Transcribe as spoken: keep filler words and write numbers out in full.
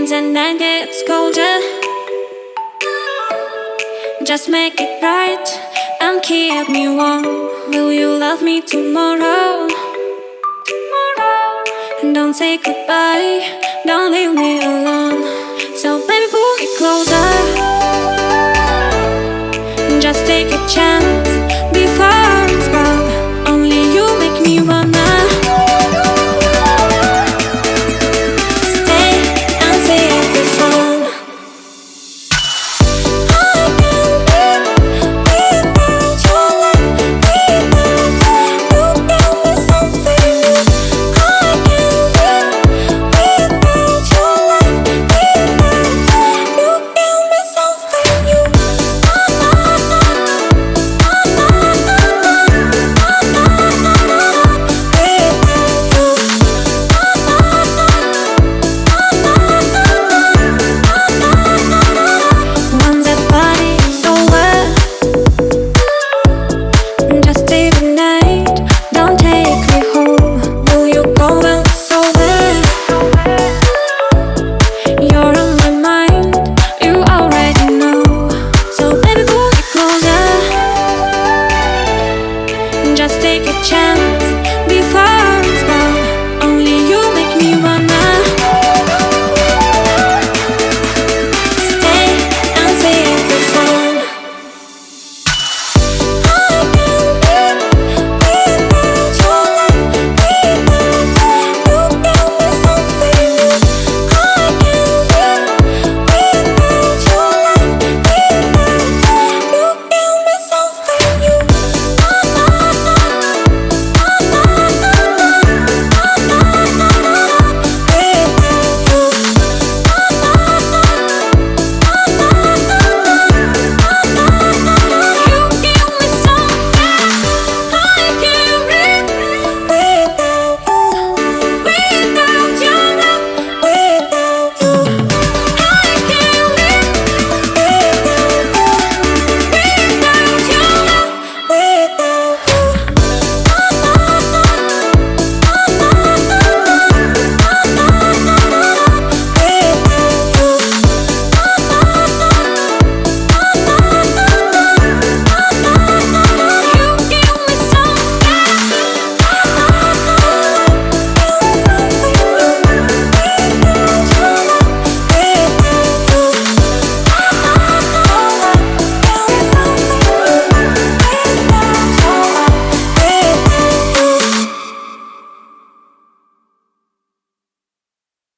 rains and night gets colder. Just make it right and keep me warm. Will you love me tomorrow? And don't say goodbye, don't leave me alone. So baby, pull me closer. Just take a chance before it's gone. Only you make me wanna stay and sing this song. I can't live without your love, without you. Give me something new. I can't live without your love, without you. Give me something new. Once that party is over, just stay the night. Don't take me home. Will you go when it's over? You're on my mind, you already know. So baby, pull me closer. Just take a chance